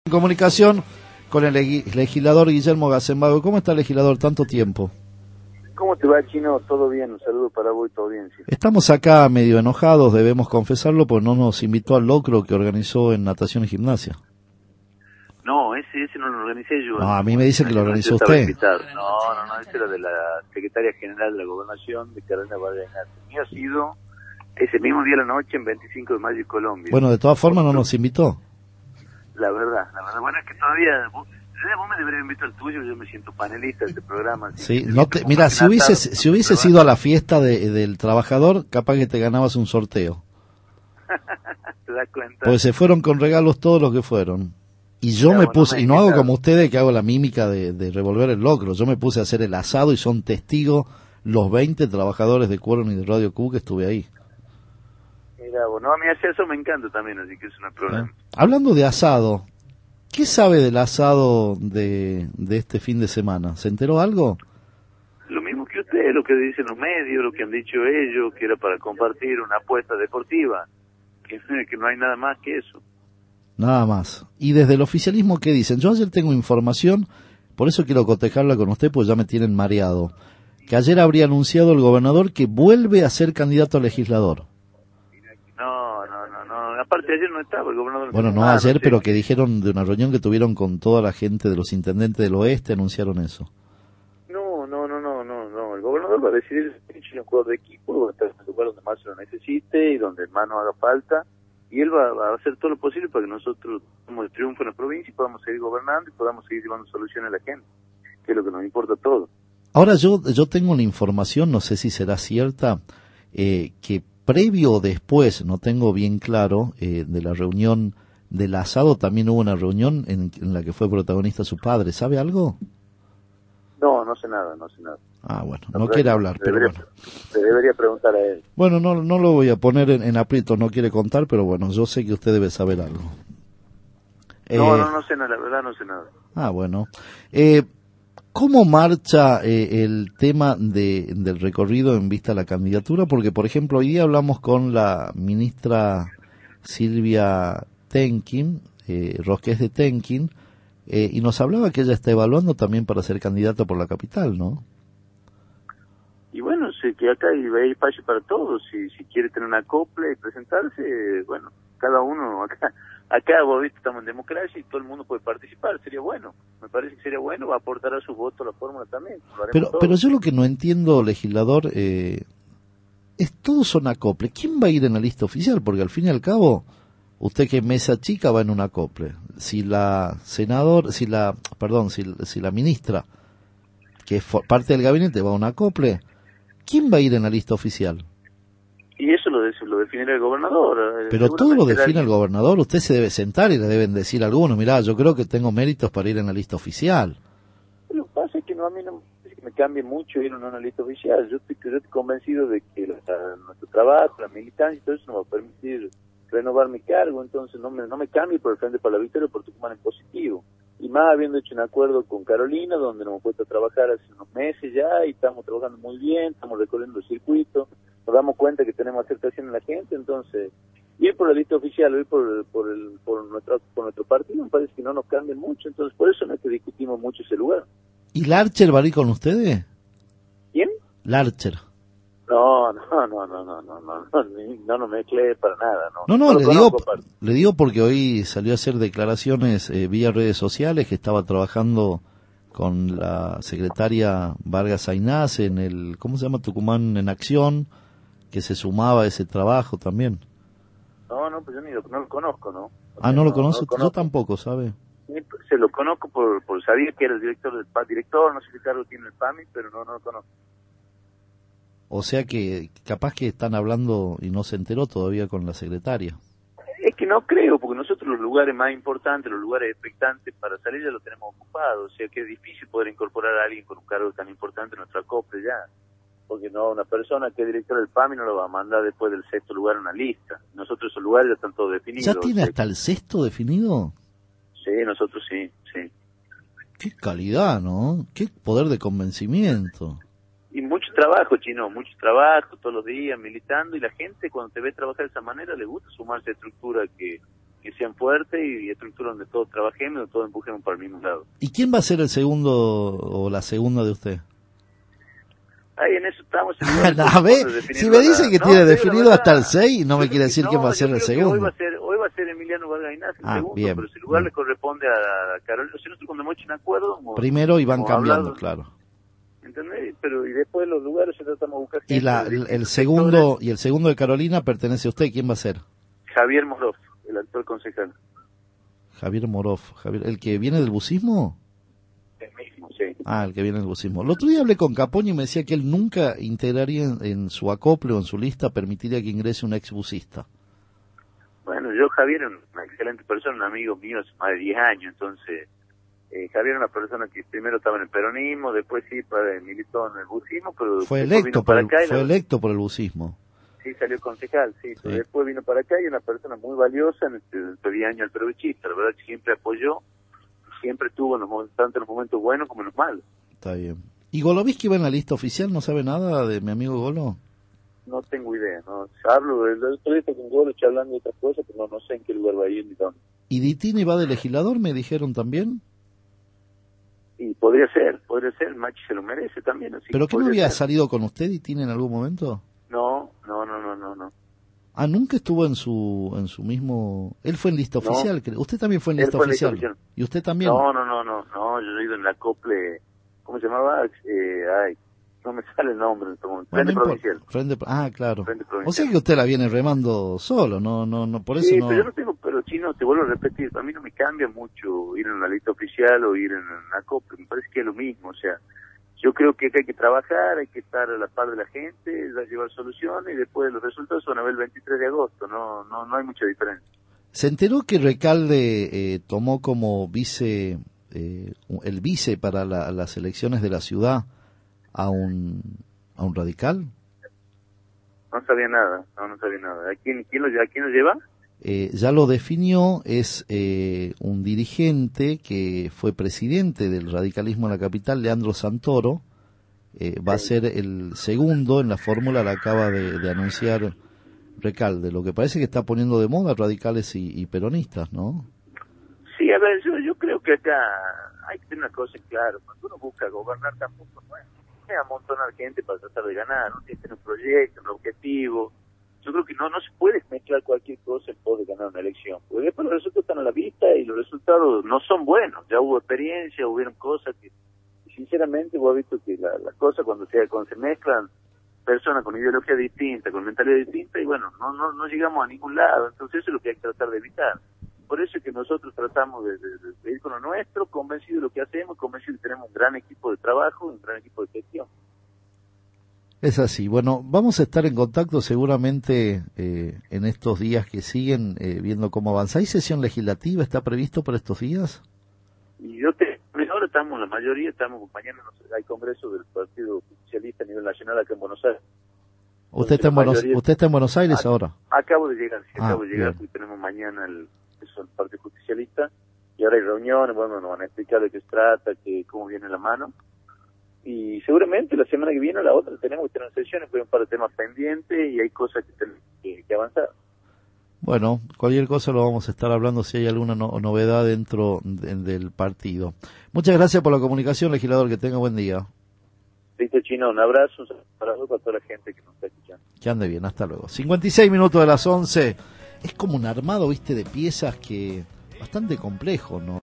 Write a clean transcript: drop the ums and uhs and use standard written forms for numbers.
Comunicación con el legislador Guillermo Gazenbago. ¿Cómo está, legislador? Tanto tiempo. ¿Cómo te va, Chino? ¿Todo bien? Un saludo para vos y tu audiencia. Estamos acá medio enojados, debemos confesarlo, porque no nos invitó al locro que organizó en Natación y Gimnasia. No, ese no lo organicé yo. No, a mí me dicen que lo organizó usted. No, ese era de la secretaria general de la Gobernación de Carolina Vargas. El mío ha sido ese mismo día de la noche en 25 de mayo en Colombia. Bueno, de todas formas no nos invitó. La verdad, bueno, es que todavía vos me deberías invitar al tuyo, yo me siento panelista de este programa. Sí, mira, si hubiese sido a la fiesta del trabajador, capaz que te ganabas un sorteo. ¿Te das cuenta? Pues se fueron con regalos todos los que fueron. Y yo me puse, y no hago como ustedes que hago la mímica de revolver el locro, yo me puse a hacer el asado y son testigos los 20 trabajadores de Quórum y de Radio Q que estuve ahí. Mira, bueno, a mí hacer eso me encanta también, así que es un problema. Hablando de asado, ¿qué sabe del asado de este fin de semana? ¿Se enteró algo? Lo mismo que usted, lo que dicen los medios, lo que han dicho ellos, que era para compartir una apuesta deportiva, que no hay nada más que eso. Nada más. ¿Y desde el oficialismo qué dicen? Yo ayer tengo información, por eso quiero cotejarla con usted, pues ya me tienen mareado, que ayer habría anunciado el gobernador que vuelve a ser candidato a legislador. No, aparte ayer no estaba el gobernador. Bueno, no ayer, pero que dijeron de una reunión que tuvieron con toda la gente de los intendentes del oeste, anunciaron eso. No, el gobernador va a decidir si un jugador de equipo, va a estar en el lugar donde más se lo necesite y donde más nos haga falta, y él va a hacer todo lo posible para que nosotros tengamos el triunfo en la provincia y podamos seguir gobernando y podamos seguir llevando soluciones a la gente, que es lo que nos importa a todos. Ahora yo tengo una información, no sé si será cierta, que previo o después, no tengo bien claro, de la reunión del asado también hubo una reunión en la que fue protagonista su padre. ¿Sabe algo? No sé nada. Ah, bueno, no quiere hablar, pero bueno. Te debería preguntar a él. Bueno, no lo voy a poner en aprieto, no quiere contar, pero bueno, yo sé que usted debe saber algo. No sé nada, la verdad no sé nada. Ah, bueno. ¿Cómo marcha el tema del recorrido en vista a la candidatura? Porque, por ejemplo, hoy día hablamos con la ministra Silvia Tenkin, Rosqués de Tenkin, y nos hablaba que ella está evaluando también para ser candidata por la capital, ¿no? Y bueno, sé que acá hay espacio para todos. Si quiere tener una copla y presentarse, bueno, cada uno acá vos viste, estamos en democracia y todo el mundo puede participar, sería bueno, me parece que sería bueno, va a aportar a su voto la fórmula también. Pero yo lo que no entiendo, legislador, es todos son acople. ¿Quién va a ir en la lista oficial? Porque al fin y al cabo, usted que es mesa chica va en un acople. Si la ministra, que es parte del gabinete, va a un acople, ¿quién va a ir en la lista oficial? Y eso lo definirá el gobernador. Pero todo lo define el gobernador, usted se debe sentar y le deben decir a algunos, mirá, yo creo que tengo méritos para ir en la lista oficial. Lo que pasa es que a mí no me cambie mucho ir o no en la lista oficial. Yo estoy convencido de que nuestro trabajo, la militancia y todo eso nos va a permitir renovar mi cargo, entonces no me cambie por el Frente para la Victoria por Tucumán en positivo. Y más habiendo hecho un acuerdo con Carolina, donde nos hemos puesto a trabajar hace unos meses ya y estamos trabajando muy bien, estamos recorriendo el circuito, nos damos cuenta que tenemos aceptación en la gente, entonces ir por la lista oficial o ir por nuestro partido me parece que no nos cambia mucho, entonces por eso no es que discutimos mucho ese lugar. ¿Y Larcher va a ir con ustedes? ¿Quién? Larcher. No mezclé para nada, No, le digo porque hoy salió a hacer declaraciones vía redes sociales que estaba trabajando con la secretaria Vargas Aynaz en el, ¿cómo se llama? Tucumán en Acción, que se sumaba a ese trabajo también. No, pues yo no lo conozco, ¿no? ¿No lo conoce? Yo tampoco, ¿sabe? Se lo conozco por sabía que era el director del director, no sé qué cargo tiene el PAMI, pero no lo conozco. O sea que capaz que están hablando y no se enteró todavía con la secretaria. Es que no creo, porque nosotros los lugares más importantes, los lugares expectantes para salir ya los tenemos ocupados. O sea que es difícil poder incorporar a alguien con un cargo tan importante en nuestra COPRE ya. Porque no, una persona que es director del PAMI no lo va a mandar después del 6º lugar en una lista. Nosotros esos lugares ya están todos definidos. ¿Ya tiene hasta el 6º definido? Sí, nosotros sí. Qué calidad, ¿no? Qué poder de convencimiento. Y mucho trabajo, Chino, mucho trabajo, todos los días militando, y la gente cuando te ve trabajar de esa manera le gusta sumarse a estructuras que que sean fuertes y estructuras donde todos trabajemos, donde todos empujemos para el mismo lado. ¿Y quién va a ser el segundo o la segunda de usted? Ahí en eso estamos. A ver, si me dice que tiene definido hasta el 6, no me quiere decir quién va a ser el segundo. Hoy va a ser Emiliano Vargas Inás el segundo, bien, pero si lugar le corresponde a Carolina. Si nosotros cuando hemos hecho un acuerdo... Primero y van cambiando, claro. ¿Entendés? Pero y después los lugares ya tratamos de buscar... Y el segundo de Carolina pertenece a usted, ¿quién va a ser? Javier Morof, el actual concejal. Javier Morof, ¿el que viene del bucismo? El mismo, sí. El que viene del bucismo. El otro día hablé con Capoño y me decía que él nunca integraría en su acople o en su lista, permitiría que ingrese un ex busista. Bueno, Javier es una excelente persona, un amigo mío hace más de 10 años, entonces Javier era una persona que primero estaba en el peronismo, después sí militó en el bucismo, pero fue electo por el bucismo. Sí, salió concejal, sí. Después vino para acá y una persona muy valiosa en el 10 años al perovechista, la verdad que siempre apoyó, siempre estuvo tanto en los momentos buenos como en los malos. Está bien. ¿Y Goloviski va en la lista oficial? ¿No sabe nada de mi amigo Golo? No tengo idea, no. Hablo del proyecto con Golo, estoy hablando de otras cosas, pero no sé en qué lugar va a ir ni dónde. ¿Y Ditini va de legislador, me dijeron también? Y podría ser, Machi se lo merece también. Así ¿Pero qué no había salido con usted, Ditini, en algún momento? No. Nunca estuvo en su mismo... Él fue en lista oficial, creo. Usted también fue en lista oficial. ¿Y usted también? No, yo he ido en la acople, ¿cómo se llamaba? No me sale el nombre en este momento. Frente Provincial. Claro. Frente Provincial. O sea que usted la viene remando solo, no, por eso no... Sí, pero yo no tengo, pero Chino, te vuelvo a repetir, a mí no me cambia mucho ir en una lista oficial o ir en una acople, me parece que es lo mismo, o sea, yo creo que hay que trabajar, hay que estar a la par de la gente, llevar soluciones y después los resultados son a ver el 23 de agosto, no hay mucha diferencia. ¿Se enteró que Recalde tomó como el vice para las elecciones de la ciudad a un radical? No sabía nada. ¿A quién lo lleva? Ya lo definió, es un dirigente que fue presidente del radicalismo en la capital, Leandro Santoro, va a ser el segundo en la fórmula, la acaba de anunciar Recalde, lo que parece que está poniendo de moda radicales y peronistas, ¿no? Sí, a ver, yo creo que acá hay que tener una cosa clara, cuando uno busca gobernar tampoco no es amontonar gente para tratar de ganar, no tiene que tener un proyecto, un objetivo. Yo creo que no se puede mezclar cualquier cosa en pos de ganar una elección, porque después los resultados están a la vista y los resultados no son buenos, ya hubo experiencia, hubieron cosas que, sinceramente, vos has visto que las cosas cuando se mezclan personas con ideología distinta, con mentalidad distinta, y bueno, no llegamos a ningún lado, entonces eso es lo que hay que tratar de evitar. Por eso es que nosotros tratamos de ir con lo nuestro, convencidos de lo que hacemos, convencidos de que tenemos un gran equipo de trabajo, un gran equipo de gestión. Es así. Bueno, vamos a estar en contacto seguramente en estos días que siguen, viendo cómo avanza. ¿Hay sesión legislativa? ¿Está previsto para estos días? Y ahora estamos, la mayoría estamos, mañana hay congreso del Partido Socialista a nivel nacional acá en Buenos Aires. ¿Usted está en Buenos Aires ahora? Acabo de llegar, porque tenemos mañana el Partido Justicialista, y ahora hay reuniones, bueno, nos van a explicar de qué se trata, cómo viene la mano. Y seguramente la semana que viene o la otra tenemos que tener sesiones, porque hay un par de temas pendientes y hay cosas que tenemos que avanzar. Bueno, cualquier cosa lo vamos a estar hablando si hay alguna novedad dentro del partido. Muchas gracias por la comunicación, legislador, que tenga buen día. Listo, Chino, un abrazo, para toda la gente que nos está escuchando. Que ande bien, hasta luego. 56 minutos de las 11, es como un armado, viste, de piezas que bastante complejo, ¿no?